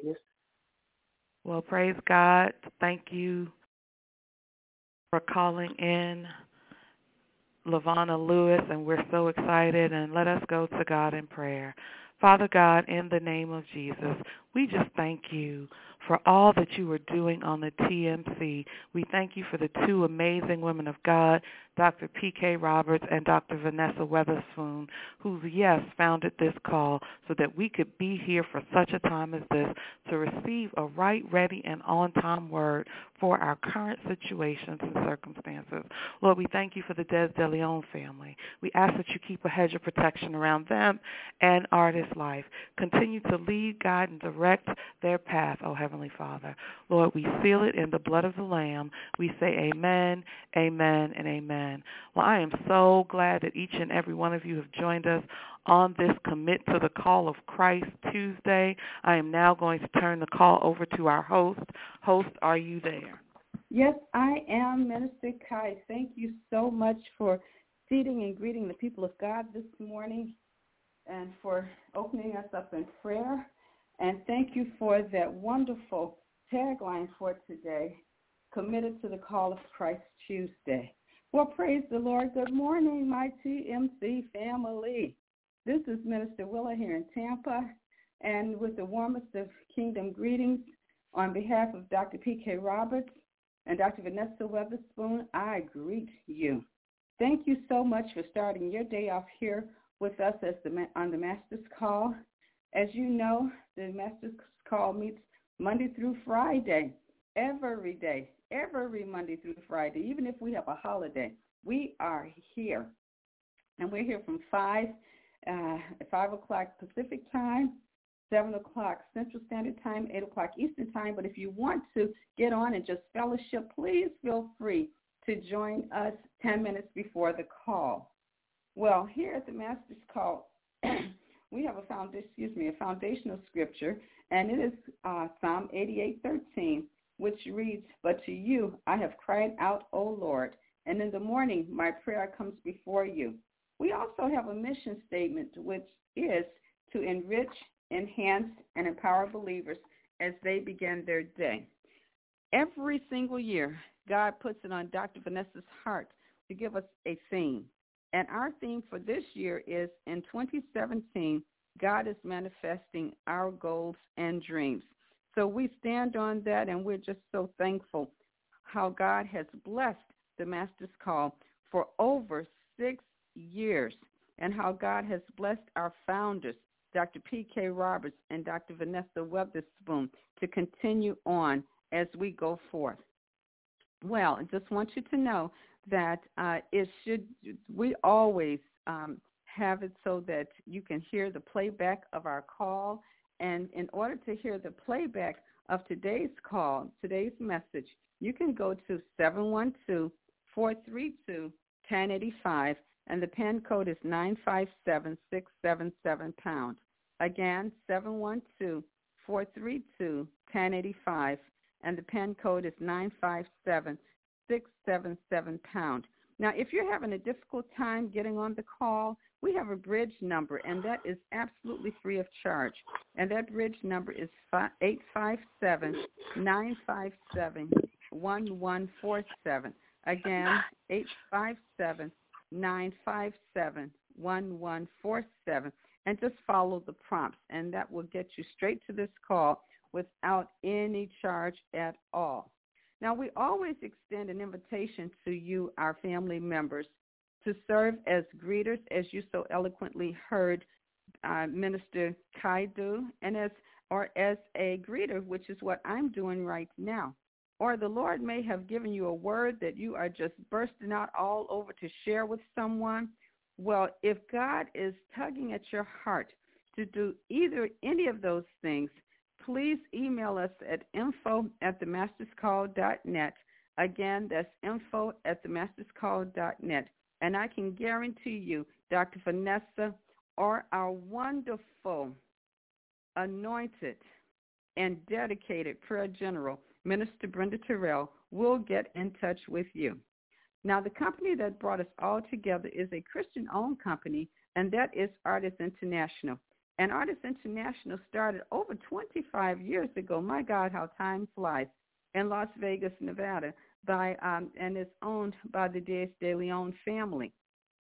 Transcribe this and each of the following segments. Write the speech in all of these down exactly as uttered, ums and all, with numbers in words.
ladies. Well, praise God. Thank you for calling in, LaVonna Lewis, and we're so excited, and let us go to God in prayer. Father God, in the name of Jesus, we just thank you for all that you are doing on the T M C. We thank you for the two amazing women of God, Doctor P K Roberts and Doctor Vanessa Weatherspoon, who, yes, founded this call so that we could be here for such a time as this to receive a right, ready, and on-time word for our current situations and circumstances. Lord, we thank you for the Des De Leon family. We ask that you keep a hedge of protection around them and Artist Life. Continue to lead, guide, and direct their path, oh Heavenly Father. Lord, we seal it in the blood of the Lamb. We say amen, amen, and amen. Well, I am so glad that each and every one of you have joined us on this Commit to the Call of Christ Tuesday. I am now going to turn the call over to our host. Host, are you there? Yes, I am, Minister Kai. Thank you so much for seating and greeting the people of God this morning and for opening us up in prayer. And thank you for that wonderful tagline for today, Committed to the Call of Christ Tuesday. Well, praise the Lord. Good morning, my T M C family. This is Minister Willa here in Tampa, and with the warmest of kingdom greetings on behalf of Doctor P K Roberts and Doctor Vanessa Weatherspoon, I greet you. Thank you so much for starting your day off here with us as the, on the Master's Call. As you know, the Master's Call meets Monday through Friday, every day, every Monday through Friday, even if we have a holiday. We are here, and we're here from five, uh, five o'clock Pacific time, seven o'clock Central Standard Time, eight o'clock Eastern Time. But if you want to get on and just fellowship, please feel free to join us ten minutes before the call. Well, here at the Master's Call, we have a foundation, excuse me, a foundational scripture, and it is uh, Psalm eighty-eight thirteen, which reads, "But to you I have cried out, O Lord, and in the morning my prayer comes before you." We also have a mission statement, which is to enrich, enhance, and empower believers as they begin their day. Every single year, God puts it on Doctor Vanessa's heart to give us a theme. And our theme for this year is, in twenty seventeen, God is manifesting our goals and dreams. So we stand on that, and we're just so thankful how God has blessed the Master's Call for over six years, and how God has blessed our founders, Doctor P K Roberts and Doctor Vanessa Weatherspoon, to continue on as we go forth. Well, I just want you to know that uh, it should, we always um, have it so that you can hear the playback of our call. And in order to hear the playback of today's call, today's message, you can go to seven one two, four three two, one zero eight five, and the PIN code is nine five seven six seven seven pound. Again, seven one two, four three two, one zero eight five, and the PIN code is nine five seven six seven seven pound. Now, if you're having a difficult time getting on the call, we have a bridge number, and that is absolutely free of charge. And that bridge number is eight five seven, nine five seven, one one four seven. Again, eight five seven, nine five seven, one one four seven. And just follow the prompts, and that will get you straight to this call without any charge at all. Now, we always extend an invitation to you, our family members, to serve as greeters, as you so eloquently heard uh, Minister Kai do, and as or as a greeter, which is what I'm doing right now. Or the Lord may have given you a word that you are just bursting out all over to share with someone. Well, if God is tugging at your heart to do either any of those things, please email us at info at the masters call dot net. Again, that's info at the masters call dot net. And I can guarantee you, Doctor Vanessa or our wonderful, anointed, and dedicated prayer general, Minister Brenda Terrell, will get in touch with you. Now, the company that brought us all together is a Christian-owned company, and that is Artists International. And Artists International started over twenty-five years ago. My God, how time flies. In Las Vegas, Nevada, by um, and it's owned by the Diaz de Leon family.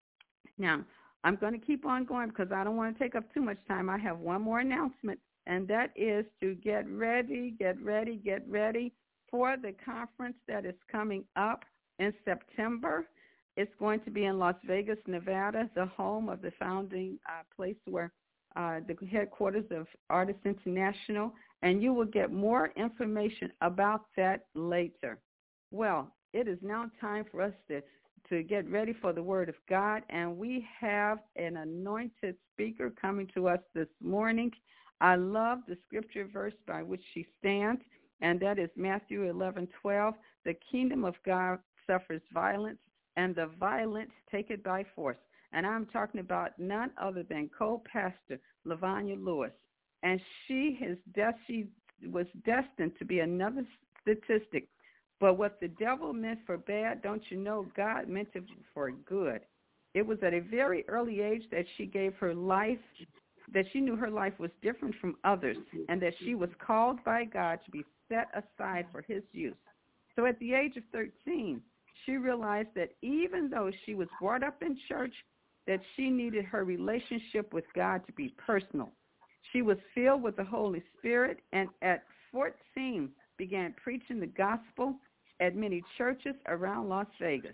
Now, I'm going to keep on going because I don't want to take up too much time. I have one more announcement, and that is to get ready, get ready, get ready for the conference that is coming up in September. It's going to be in Las Vegas, Nevada, the home of the founding uh, place where uh, the headquarters of Artists International, and you will get more information about that later. Well, it is now time for us to, to get ready for the Word of God, and we have an anointed speaker coming to us this morning. I love the scripture verse by which she stands, and that is Matthew eleven twelve. The kingdom of God suffers violence, and the violent take it by force. And I'm talking about none other than co-pastor Lavanya Lewis. And she, has de- she was destined to be another statistic. But what the devil meant for bad, don't you know, God meant it for good. It was at a very early age that she gave her life, that she knew her life was different from others, and that she was called by God to be set aside for his use. So at the age of thirteen, she realized that even though she was brought up in church, that she needed her relationship with God to be personal. She was filled with the Holy Spirit, and at fourteen began preaching the gospel at many churches around Las Vegas.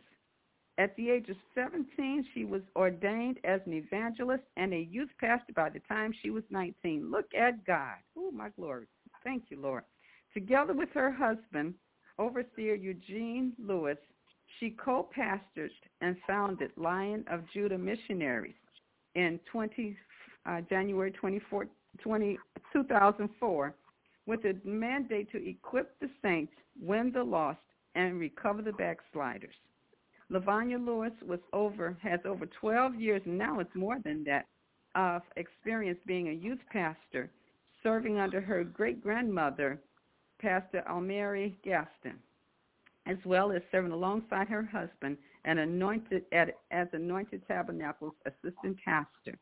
At the age of seventeen, she was ordained as an evangelist and a youth pastor by the time she was nineteen. Look at God. Oh, my glory. Thank you, Lord. Together with her husband, overseer Eugene Lewis, she co-pastored and founded Lion of Judah Missionaries in twenty, uh, January twenty-fourth, twenty, two thousand four with a mandate to equip the saints, win the lost, and recover the backsliders. Lavanya Lewis was over, has over twelve years, and now it's more than that, of experience being a youth pastor, serving under her great-grandmother, Pastor Almeri Gaston, as well as serving alongside her husband and anointed at, as Anointed Tabernacle's assistant pastor.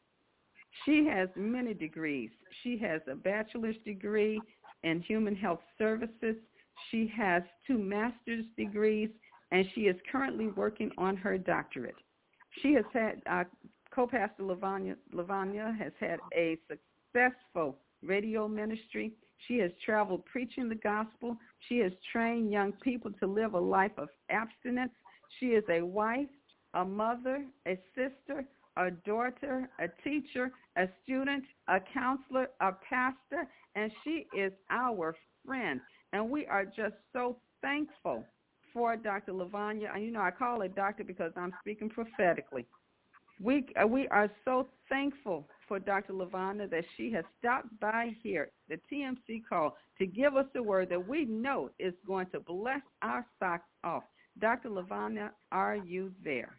She has many degrees. She has a bachelor's degree in human health services. She has two master's degrees, and she is currently working on her doctorate. She has had, uh, co-pastor Lavanya, Lavanya has had a successful radio ministry. She has traveled preaching the gospel. She has trained young people to live a life of abstinence. She is a wife, a mother, a sister, a daughter, a teacher, a student, a counselor, a pastor, and she is our friend. And we are just so thankful for Doctor Lavanya. And, you know, I call her doctor because I'm speaking prophetically. We, uh, we are so thankful for Doctor Lavanya that she has stopped by here, the T M C call, to give us a word that we know is going to bless our socks off. Doctor Lavanya, are you there?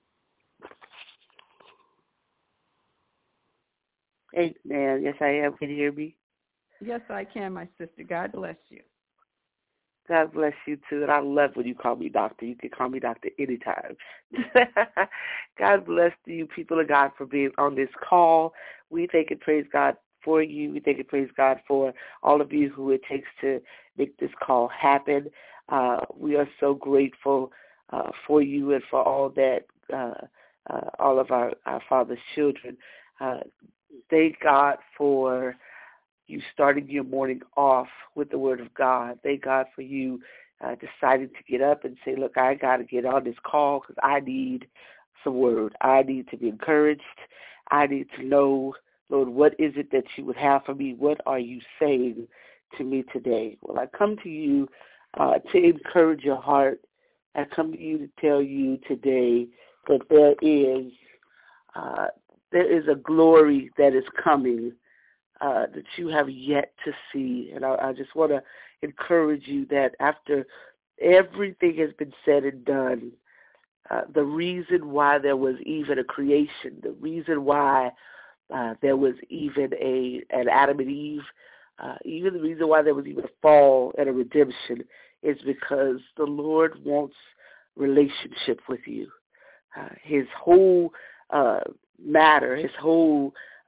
Amen. Yes, I am. Can you hear me? Yes, I can, my sister. God bless you. God bless you, too. And I love when you call me doctor. You can call me doctor anytime. God bless you, people of God, for being on this call. We thank and praise God for you. We thank and praise God for all of you who it takes to make this call happen. Uh, we are so grateful uh, for you and for all that, uh, uh, all of our, our Father's children. Uh, thank God for you starting your morning off with the Word of God. Thank God for you uh, deciding to get up and say, look, I got to get on this call because I need some word. I need to be encouraged. I need to know, Lord, what is it that you would have for me? What are you saying to me today? Well, I come to you uh, to encourage your heart. I come to you to tell you today that there is uh, there is a glory that is coming Uh, that you have yet to see. And I, I just want to encourage you that after everything has been said and done, uh, the reason why there was even a creation, the reason why uh, there was even a an Adam and Eve, uh, even the reason why there was even a fall and a redemption is because the Lord wants relationship with you. Uh, his whole uh, matter, his whole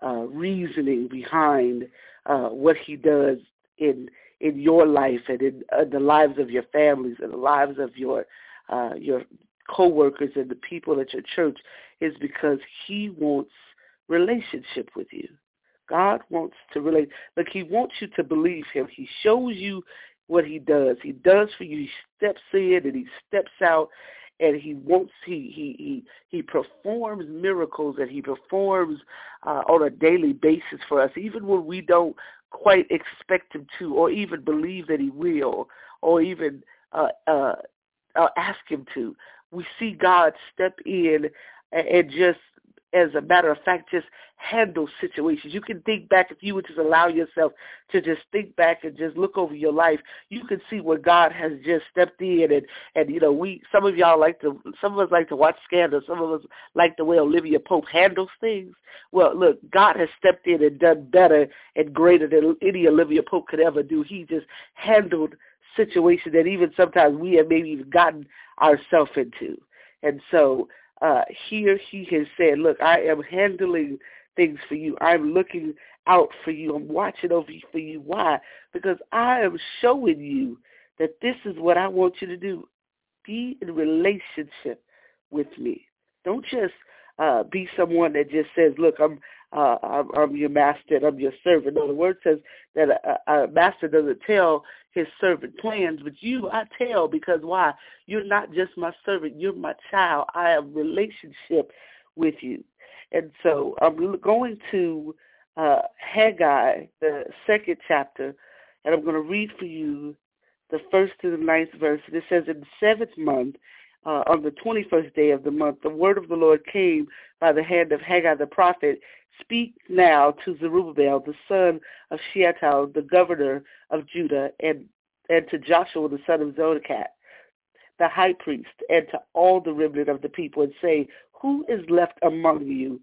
uh, reasoning behind uh, what he does in in your life and in uh, the lives of your families and the lives of your uh, your co-workers and the people at your church is because he wants relationship with you. God wants to relate. Look, he wants you to believe him. He shows you what he does. He does for you. He steps in and he steps out, and he wants, he he he, he performs miracles, and he performs uh, on a daily basis for us, even when we don't quite expect him to, or even believe that he will, or even uh, uh, uh, ask him to. We see God step in and, and just, as a matter of fact, just handle situations. You can think back, if you would just allow yourself to just think back and just look over your life, you can see where God has just stepped in. And, and you know, we, some of y'all like to, some of us like to watch Scandal. Some of us like the way Olivia Pope handles things. Well, look, God has stepped in and done better and greater than any Olivia Pope could ever do. He just handled situations that even sometimes we have maybe even gotten ourselves into. And so, Uh, here he has said, look, I am handling things for you. I'm looking out for you. I'm watching over you for you. Why? Because I am showing you that this is what I want you to do. Be in relationship with me. Don't just uh, be someone that just says, look, I'm, uh, I'm I'm your master and I'm your servant. No, the word says that a, a master doesn't tell his servant plans, but you I tell, because why? You're not just my servant. You're my child. I have a relationship with you. And so I'm going to uh, Haggai, the second chapter, and I'm going to read for you the first to the ninth verse. It says, in the seventh month, uh, on the twenty-first day of the month, the word of the Lord came by the hand of Haggai the prophet. Speak now to Zerubbabel, the son of Shealtiel, the governor of Judah, and, and to Joshua, the son of Zedekiah, the high priest, and to all the remnant of the people, and say, who is left among you,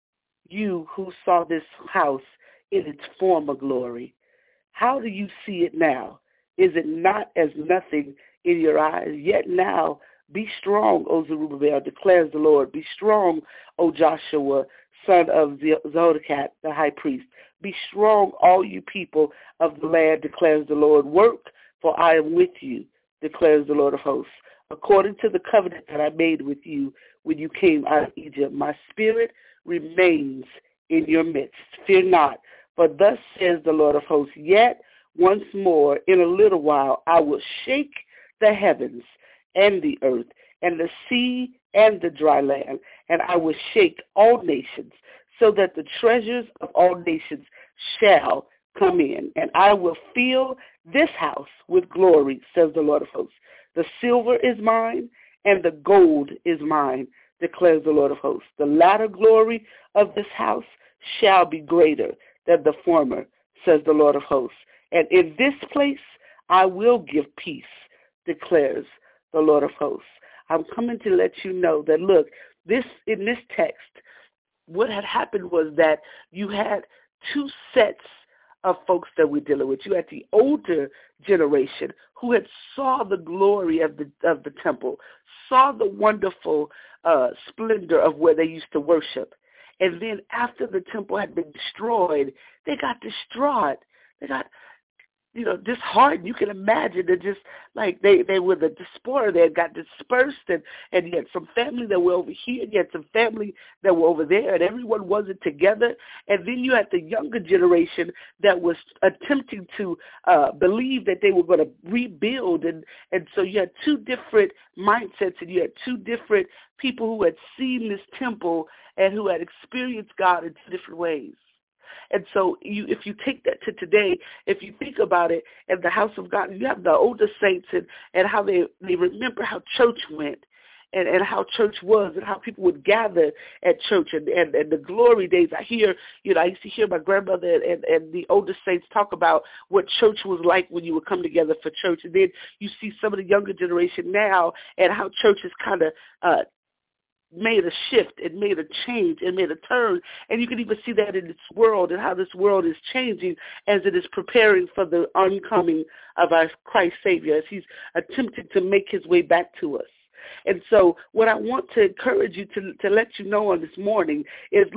you who saw this house in its former glory? How do you see it now? Is it not as nothing in your eyes? Yet now be strong, O Zerubbabel, declares the Lord. Be strong, O Joshua, son of Zedekiah, the high priest. Be strong, all you people of the land, declares the Lord. Work, for I am with you, declares the Lord of hosts. According to the covenant that I made with you when you came out of Egypt, my spirit remains in your midst. Fear not, for thus says the Lord of hosts, yet once more in a little while I will shake the heavens and the earth and the sea and the dry land, and I will shake all nations, so that the treasures of all nations shall come in, and I will fill this house with glory, says the Lord of hosts. The silver is mine, and the gold is mine, declares the Lord of hosts. The latter glory of this house shall be greater than the former, says the Lord of hosts. And in this place I will give peace, declares the Lord of hosts. I'm coming to let you know that, look, this in this text, what had happened was that you had two sets of folks that we're dealing with. You had the older generation who had saw the glory of the of the temple, saw the wonderful uh, splendor of where they used to worship. And then after the temple had been destroyed, they got distraught. They got, you know, disheartened. You can imagine that, just like they, they were the diaspora. They had got dispersed, and, and you had some family that were over here, and you had some family that were over there, and everyone wasn't together. And then you had the younger generation that was attempting to uh, believe that they were going to rebuild. And, and so you had two different mindsets, and you had two different people who had seen this temple and who had experienced God in two different ways. And so you, if you take that to today, if you think about it, in the house of God, you have the older saints and, and how they, they remember how church went and, and how church was and how people would gather at church and, and, and the glory days. I hear, you know, I used to hear my grandmother and, and the older saints talk about what church was like when you would come together for church. And then you see some of the younger generation now and how church is kind of uh, made a shift and made a change and made a turn. And you can even see that in this world and how this world is changing as it is preparing for the oncoming of our Christ Savior, as he's attempting to make his way back to us. And so what I want to encourage you to, to let you know on this morning is, look,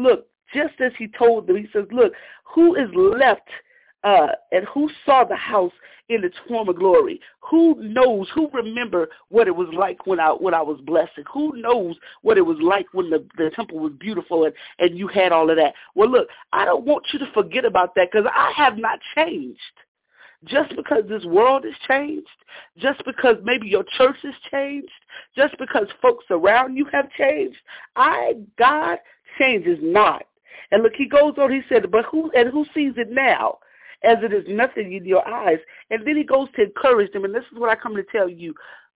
just as he told them. He says, look, who is left uh, and who saw the house in its former glory? Who knows, who remember what it was like when I when I was blessed? Who knows what it was like when the, the temple was beautiful and, and you had all of that? Well, look, I don't want you to forget about that because I have not changed. Just because this world has changed, just because maybe your church has changed, just because folks around you have changed, I, God, changes not. And look, he goes on, he said, but who, and who sees it now, as it is nothing in your eyes? And then he goes to encourage them, and this is what I come to tell you.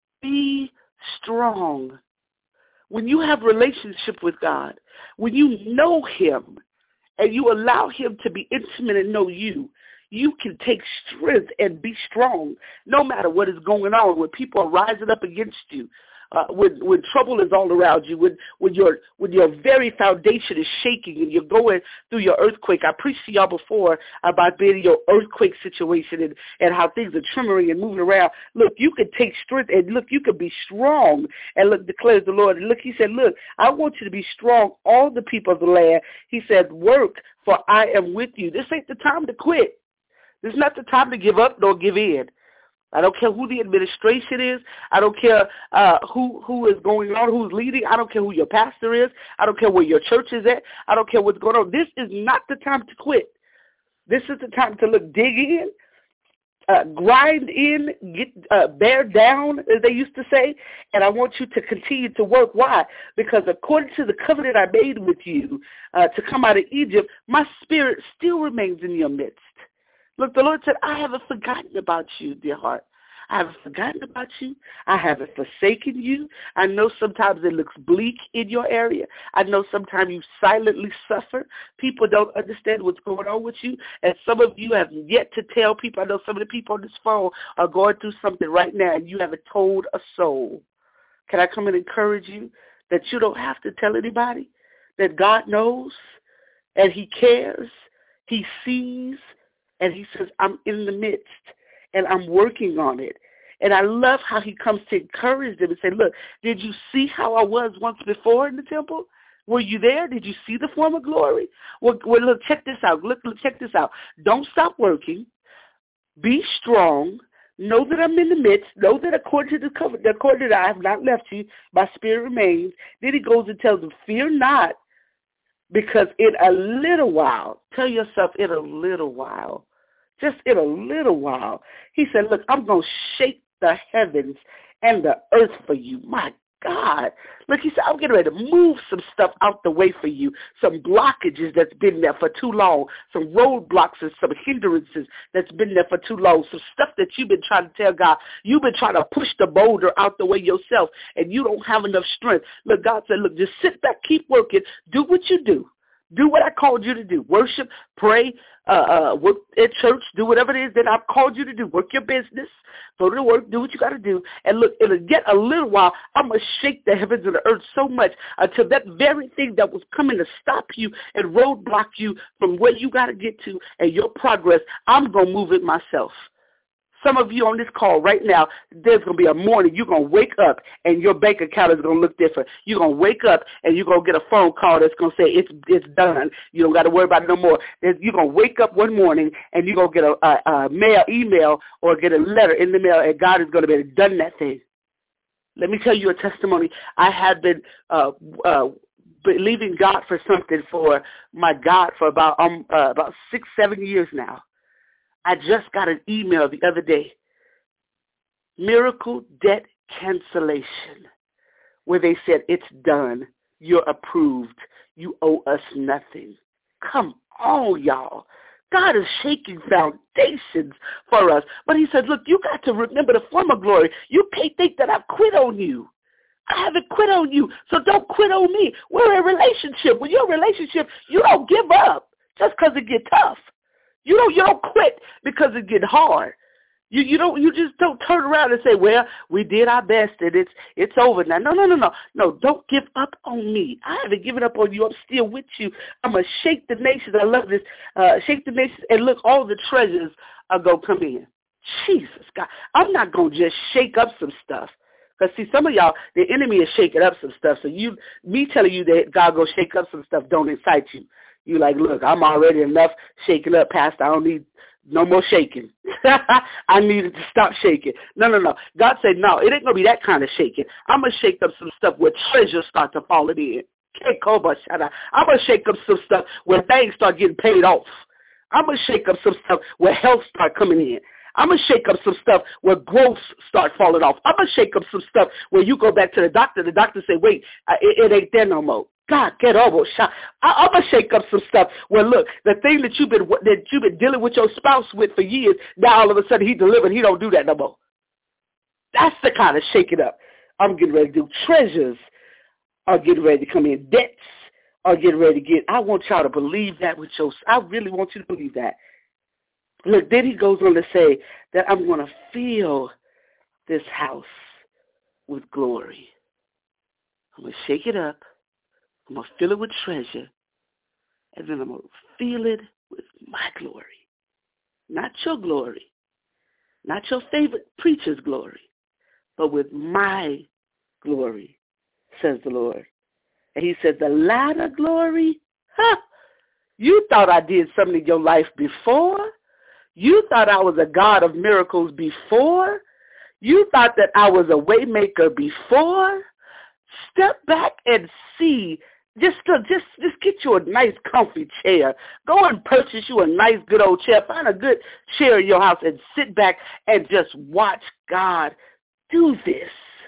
Be strong. When you have a relationship with God, when you know him, and you allow him to be intimate and know you, you can take strength and be strong no matter what is going on, when people are rising up against you, uh, when when trouble is all around you, when when your when your very foundation is shaking and you're going through your earthquake. I preached to y'all before about being in your earthquake situation and, and how things are tremoring and moving around. Look, you can take strength and look, you can be strong. And look, declares the Lord. And look, he said, look, I want you to be strong, all the people of the land. He said, work, for I am with you. This ain't the time to quit. This is not the time to give up nor give in. I don't care who the administration is. I don't care uh, who who is going on, who's leading. I don't care who your pastor is. I don't care where your church is at. I don't care what's going on. This is not the time to quit. This is the time to look, dig in, uh, grind in, get uh, bear down, as they used to say. And I want you to continue to work. Why? Because according to the covenant I made with you uh, to come out of Egypt, my spirit still remains in your midst. Look, the Lord said, I haven't forgotten about you, dear heart. I haven't forgotten about you. I haven't forsaken you. I know sometimes it looks bleak in your area. I know sometimes you silently suffer. People don't understand what's going on with you. And some of you have yet to tell people. I know some of the people on this phone are going through something right now, and you haven't told a soul. Can I come and encourage you that you don't have to tell anybody, that God knows and he cares, he sees, and he says, I'm in the midst, and I'm working on it. And I love how he comes to encourage them and say, look, did you see how I was once before in the temple? Were you there? Did you see the former glory? Well, well look, check this out. Look, look, check this out. Don't stop working. Be strong. Know that I'm in the midst. Know that according to the covenant, according to that I have not left you, my spirit remains. Then he goes and tells them, fear not, because in a little while, tell yourself in a little while, just in a little while. He said, look, I'm going to shake the heavens and the earth for you. My God. Look, he said, I'm getting ready to move some stuff out the way for you, some blockages that's been there for too long, some roadblocks and some hindrances that's been there for too long, some stuff that you've been trying to tell God. You've been trying to push the boulder out the way yourself, and you don't have enough strength. Look, God said, look, just sit back, keep working, do what you do. Do what I called you to do. Worship, pray, uh, uh, work at church, do whatever it is that I've called you to do. Work your business, go to work, do what you got to do. And look, it'll get a little while, I'm going to shake the heavens and the earth so much until that very thing that was coming to stop you and roadblock you from where you got to get to and your progress, I'm going to move it myself. Some of you on this call right now, there's going to be a morning you're going to wake up and your bank account is going to look different. You're going to wake up and you're going to get a phone call that's going to say it's it's done. You don't got to worry about it no more. There's, you're going to wake up one morning and you're going to get a, a, a mail, email, or get a letter in the mail, and God is going to be done that thing. Let me tell you a testimony. I have been uh, uh, believing God for something for my God for about um uh, about six, seven years now. I just got an email the other day, miracle debt cancellation, where they said, it's done. You're approved. You owe us nothing. Come on, y'all. God is shaking foundations for us. But he says, look, you got to remember the former glory. You can't think that I've quit on you. I haven't quit on you, so don't quit on me. We're in a relationship. When you're in a relationship, you don't give up just because it gets tough. You don't you don't quit because it get hard. You you don't you just don't turn around and say, well, we did our best and it's it's over now. No, no, no, no. No, don't give up on me. I haven't given up on you. I'm still with you. I'm gonna shake the nations. I love this. Uh, shake the nations, and look, all the treasures are gonna come in. Jesus God. I'm not gonna just shake up some stuff. Because, see, some of y'all, the enemy is shaking up some stuff. So you, me telling you that God going to shake up some stuff don't excite you. You like, look, I'm already enough shaking up, Pastor. I don't need no more shaking. I needed to stop shaking. No, no, no. God said, no, it ain't going to be that kind of shaking. I'm going to shake up some stuff where treasures start to fall in. I'm going to shake up some stuff where things start getting paid off. I'm going to shake up some stuff where health start coming in. I'm going to shake up some stuff where growth start falling off. I'm going to shake up some stuff where you go back to the doctor. The doctor say, wait, uh, it, it ain't there no more. God, get over. I'm going to shake up some stuff where, look, the thing that you've been that you've been dealing with your spouse with for years, now all of a sudden he delivered. He don't do that no more. That's the kind of shaking up I'm getting ready to do. Treasures are getting ready to come in. Debts are getting ready to get. I want y'all to believe that with your, I really want you to believe that. Look, then he goes on to say that I'm going to fill this house with glory. I'm going to shake it up. I'm going to fill it with treasure. And then I'm going to fill it with my glory. Not your glory. Not your favorite preacher's glory. But with my glory, says the Lord. And he said, the latter glory, huh? You thought I did something in your life before? You thought I was a God of miracles before? You thought that I was a way maker before? Step back and see. Just, just, just get you a nice comfy chair. Go and purchase you a nice good old chair. Find a good chair in your house and sit back and just watch God do this.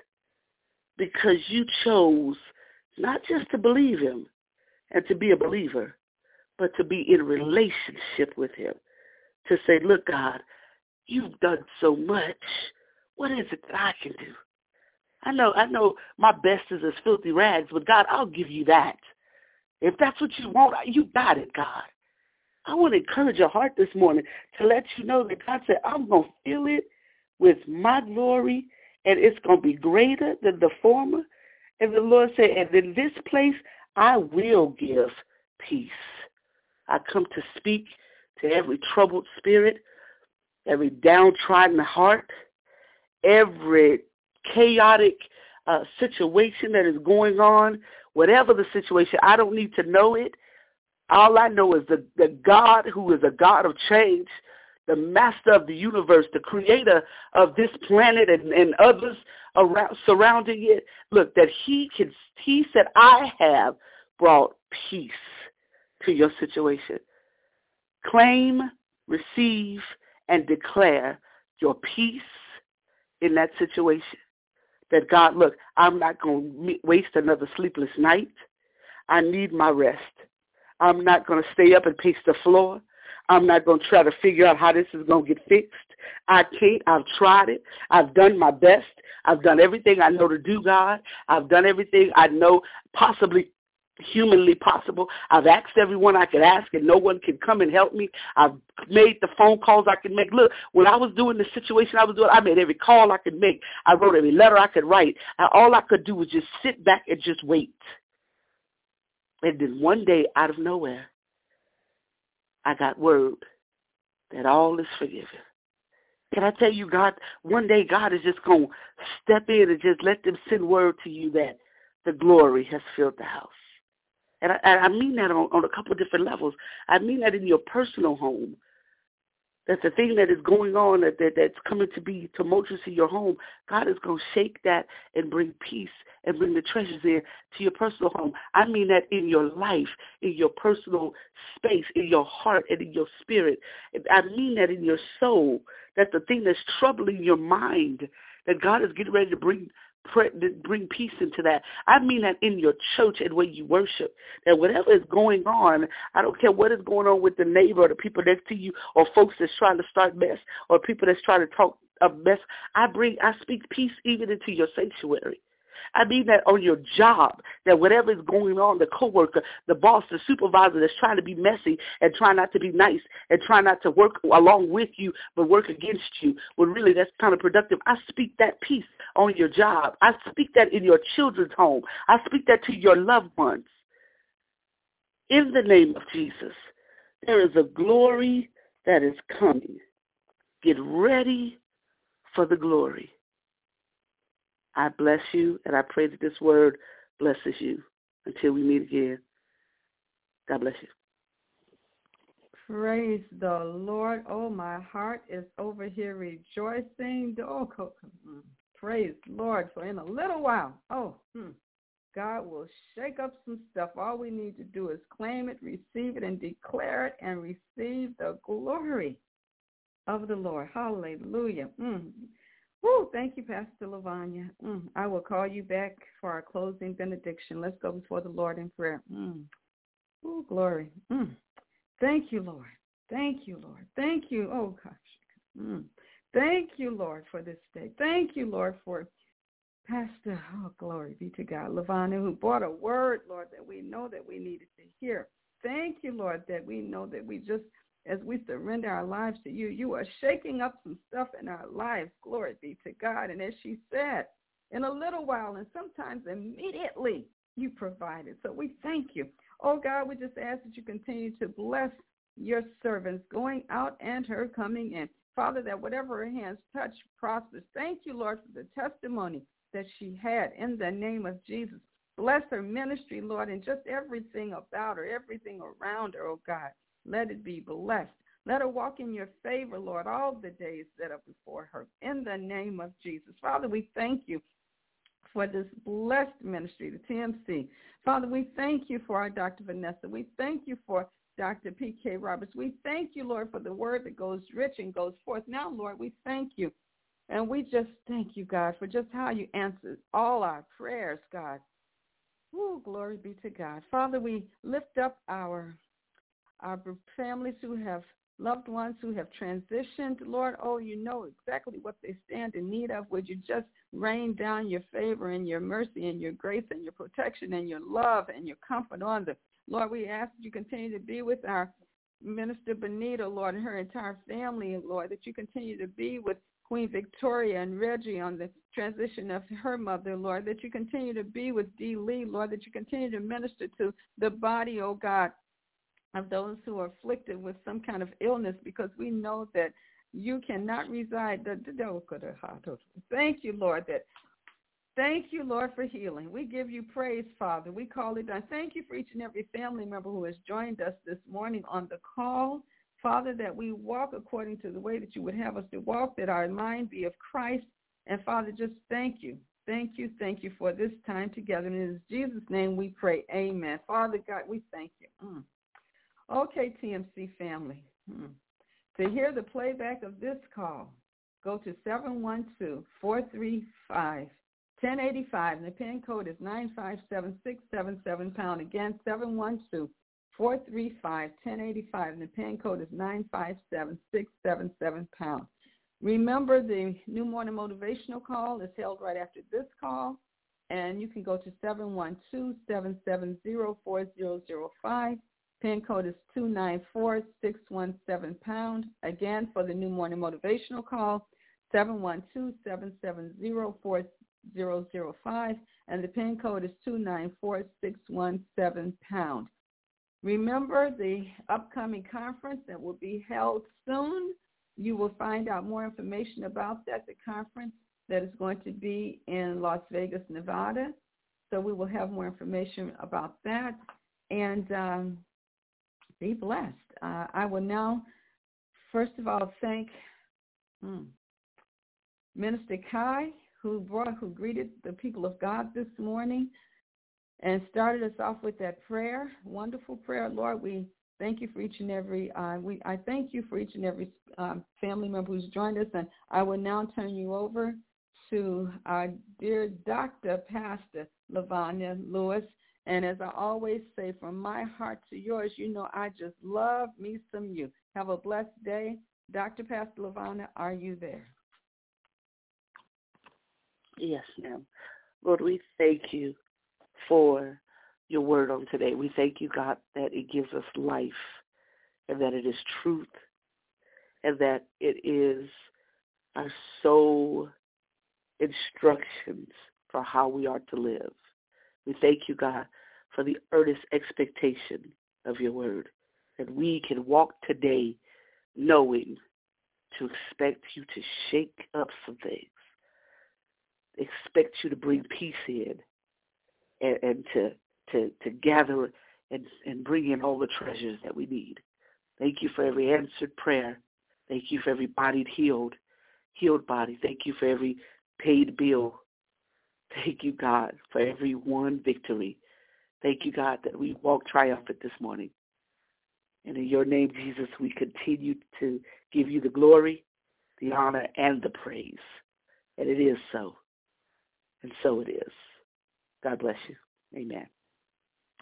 Because you chose not just to believe him and to be a believer, but to be in relationship with him. To say, look, God, you've done so much. What is it that I can do? I know, I know my best is as filthy rags, but God, I'll give you that. If that's what you want, you got it, God. I want to encourage your heart this morning to let you know that God said, I'm going to fill it with my glory, and it's going to be greater than the former. And the Lord said, and in this place, I will give peace. I come to speak to every troubled spirit, every downtrodden heart, every chaotic uh, situation that is going on, whatever the situation. I don't need to know it. All I know is the, the God who is a God of change, the master of the universe, the creator of this planet and, and others around surrounding it. Look, that he can, he said, I have brought peace to your situation. Claim, receive, and declare your peace in that situation. That God, look, I'm not going to waste another sleepless night. I need my rest. I'm not going to stay up and pace the floor. I'm not going to try to figure out how this is going to get fixed. I can't. I've tried it. I've done my best. I've done everything I know to do, God. I've done everything I know possibly humanly possible. I've asked everyone I could ask, and no one can come and help me. I've made the phone calls I could make. Look, when I was doing the situation I was doing, I made every call I could make. I wrote every letter I could write. And all I could do was just sit back and just wait. And then one day, out of nowhere, I got word that all is forgiven. Can I tell you, God, one day God is just going to step in and just let them send word to you that the glory has filled the house. And I, I mean that on, on a couple of different levels. I mean that in your personal home, that the thing that is going on, that, that that's coming to be tumultuous in your home, God is going to shake that and bring peace and bring the treasures in to your personal home. I mean that in your life, in your personal space, in your heart and in your spirit. I mean that in your soul, that the thing that's troubling your mind, that God is getting ready to bring bring peace into that. I mean that in your church and where you worship, that whatever is going on, I don't care what is going on with the neighbor or the people next to you or folks that's trying to start mess or people that's trying to talk a mess, I bring, I speak peace even into your sanctuary. I mean that on your job, that whatever is going on, the coworker, the boss, the supervisor that's trying to be messy and trying not to be nice and trying not to work along with you but work against you, when really that's counterproductive. I speak that peace on your job. I speak that in your children's home. I speak that to your loved ones. In the name of Jesus, there is a glory that is coming. Get ready for the glory. I bless you, and I pray that this word blesses you. Until we meet again, God bless you. Praise the Lord. Oh, my heart is over here rejoicing. Oh, praise Lord. For in a little while, oh, hmm, God will shake up some stuff. All we need to do is claim it, receive it, and declare it, and receive the glory of the Lord. Hallelujah. Mm. Woo, thank you, Pastor Lavanya. Mm. I will call you back for our closing benediction. Let's go before the Lord in prayer. Mm. Ooh, glory. Mm. Thank you, Lord. Thank you, Lord. Thank you. Oh, gosh. Mm. Thank you, Lord, for this day. Thank you, Lord, for Pastor, oh, glory be to God, Lavanya, who brought a word, Lord, that we know that we needed to hear. Thank you, Lord, that we know that we just, as we surrender our lives to you, you are shaking up some stuff in our lives. Glory be to God. And as she said, in a little while, and sometimes immediately, you provided. So we thank you. Oh, God, we just ask that you continue to bless your servants going out and her coming in. Father, that whatever her hands touch prospers. Thank you, Lord, for the testimony that she had in the name of Jesus. Bless her ministry, Lord, and just everything about her, everything around her, oh God. Let it be blessed. Let her walk in your favor, Lord, all the days that are before her. In the name of Jesus. Father, we thank you for this blessed ministry, the T M C. Father, we thank you for our Doctor Vanessa. We thank you for Doctor P K Roberts. We thank you, Lord, for the word that goes rich and goes forth. Now, Lord, we thank you. And we just thank you, God, for just how you answered all our prayers, God. Ooh, glory be to God. Father, we lift up our, our families who have loved ones who have transitioned. Lord, oh, you know exactly what they stand in need of. Would you just rain down your favor and your mercy and your grace and your protection and your love and your comfort on them. Lord, we ask that you continue to be with our Minister Benita, Lord, and her entire family, Lord, that you continue to be with Queen Victoria and Reggie on the transition of her mother, Lord, that you continue to be with Dee Lee, Lord, that you continue to minister to the body, oh God, of those who are afflicted with some kind of illness, because we know that you cannot reside. Thank you, Lord, that Thank you, Lord, for healing. We give you praise, Father. We call it done. Thank you for each and every family member who has joined us this morning on the call. Father, that we walk according to the way that you would have us to walk, that our mind be of Christ. And, Father, just thank you. Thank you, thank you for this time together. And in Jesus' name we pray, amen. Father God, we thank you. Mm. Okay, T M C family. Mm. To hear the playback of this call, go to seven one two, four three five, one zero eight five, and the PIN code is nine five seven six seven seven pound. Again, seven one two, four three five, one zero eight five, and the PIN code is nine five seven six seven seven pound. Remember, the New Morning Motivational Call is held right after this call, and you can go to seven one two, seven seven zero, four zero zero five. PIN code is two nine four six one seven pound. Again, for the New Morning Motivational Call, seven one two, seven seven zero, four zero zero five, and the PIN code is two nine four six one seven pound. Remember the upcoming conference that will be held soon. You will find out more information about that, the conference that is going to be in Las Vegas, Nevada. So we will have more information about that. And um, be blessed. Uh, I will now, first of all, thank hmm, Minister Kai, who brought, who greeted the people of God this morning and started us off with that prayer, wonderful prayer. Lord, we thank you for each and every, uh, we, I thank you for each and every um, family member who's joined us, and I will now turn you over to our dear Doctor Pastor Lavanya Lewis. And as I always say, from my heart to yours, you know I just love me some you. Have a blessed day. Doctor Pastor Lavanya, are you there? Yes, ma'am. Lord, we thank you for your word on today. We thank you, God, that it gives us life and that it is truth and that it is our soul instructions for how we are to live. We thank you, God, for the earnest expectation of your word, that we can walk today knowing to expect you to shake up some things, expect you to bring peace in, and, and to, to to gather and, and bring in all the treasures that we need. Thank you for every answered prayer. Thank you for every body healed, healed body. Thank you for every paid bill. Thank you, God, for every won victory. Thank you, God, that we walk triumphant this morning. And in your name, Jesus, we continue to give you the glory, the honor, and the praise. And it is so. And so it is. God bless you. Amen.